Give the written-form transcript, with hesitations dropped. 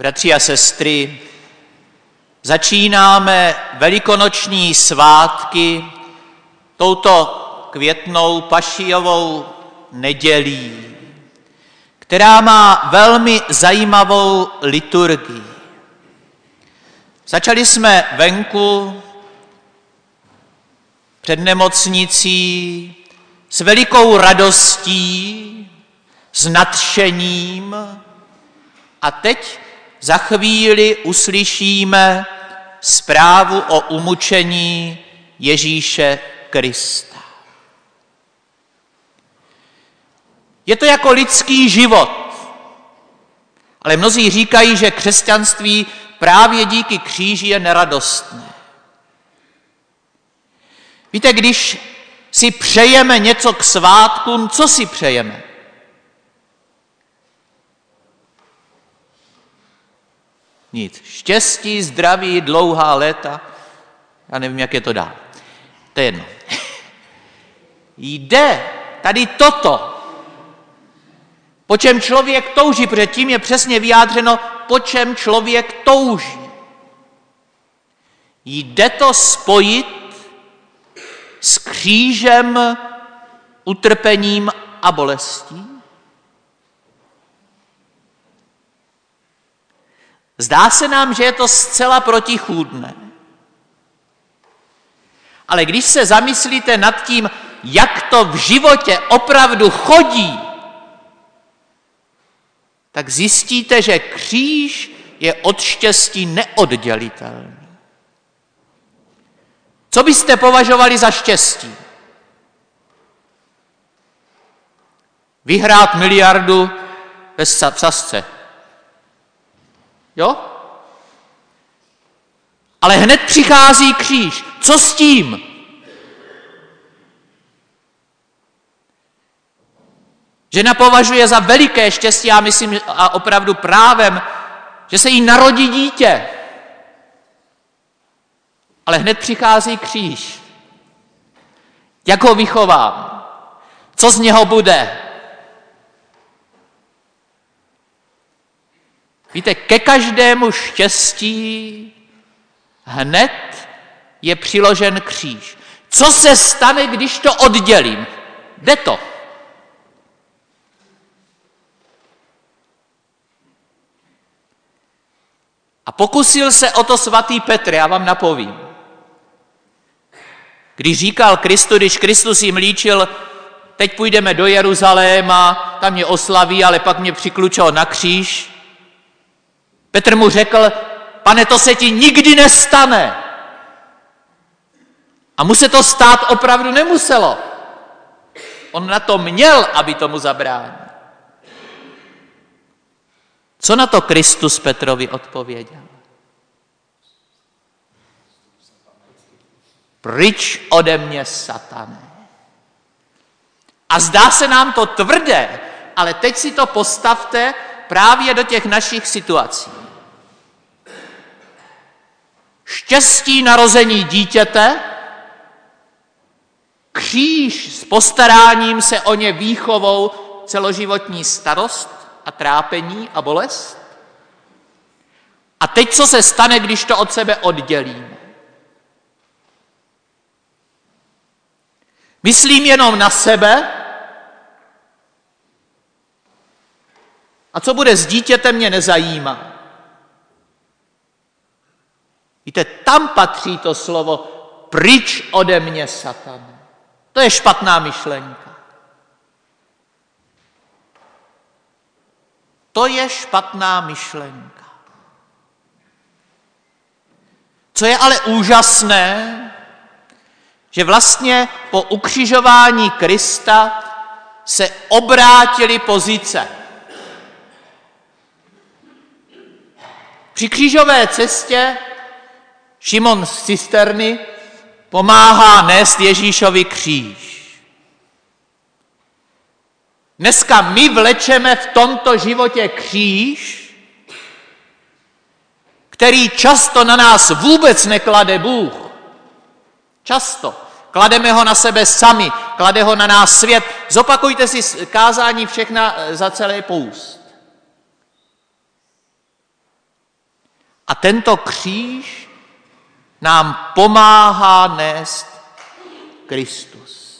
Bratři a sestry, začínáme velikonoční svátky touto květnou pašijovou nedělí, která má velmi zajímavou liturgii. Začali jsme venku před nemocnicí s velikou radostí, s nadšením a teď za chvíli uslyšíme zprávu o umučení Ježíše Krista. Je to jako lidský život, ale mnozí říkají, že křesťanství právě díky kříži je neradostné. Víte, když si přejeme něco k svátkům, co si přejeme? Nic. Štěstí, zdraví, dlouhá léta. Já nevím, jak je to dál. To je jedno. Jde tady toto, po čem člověk touží, protože tím je přesně vyjádřeno, po čem člověk touží. Jde to spojit s křížem, utrpením a bolestí? Zdá se nám, že je to zcela protichůdné. Ale když se zamyslíte nad tím, jak to v životě opravdu chodí, tak zjistíte, že kříž je od štěstí neoddělitelný. Co byste považovali za štěstí? Vyhrát miliardu v sázce. Jo? Ale hned přichází kříž. Co s tím? Žena považuje za veliké štěstí, já myslím, a opravdu právem, že se jí narodí dítě. Ale hned přichází kříž. Jak ho vychovám? Co z něho bude? Víte, ke každému štěstí hned je přiložen kříž. Co se stane, když to oddělím? Jde to. A pokusil se o to svatý Petr, já vám napovím. Když říkal Kristu, když Kristus jim líčil, teď půjdeme do Jeruzaléma, tam mě oslaví, ale pak mě přiklučil na kříž. Petr mu řekl, pane, to se ti nikdy nestane. A mu se to stát opravdu nemuselo. On na to měl, aby tomu zabránil. Co na to Kristus Petrovi odpověděl? Pryč ode mě, satane. A zdá se nám to tvrdé, ale teď si to postavte právě do těch našich situací. Štěstí narození dítěte, kříž s postaráním se o ně výchovou, celoživotní starost a trápení a bolest. A teď co se stane, když to od sebe oddělíme? Myslím jenom na sebe? A co bude s dítětem, mě nezajímá. Víte, tam patří to slovo pryč ode mě, satane. To je špatná myšlenka. To je špatná myšlenka. Co je ale úžasné, že vlastně po ukřižování Krista se obrátily pozice. Při křížové cestě Šimon z cisterny pomáhá nést Ježíšovi kříž. Dneska my vlečeme v tomto životě kříž, který často na nás vůbec neklade Bůh. Často. Klademe ho na sebe sami, klade ho na nás svět. Zopakujte si kázání všechna za celý půst. tento kříž nám pomáhá nést Kristus.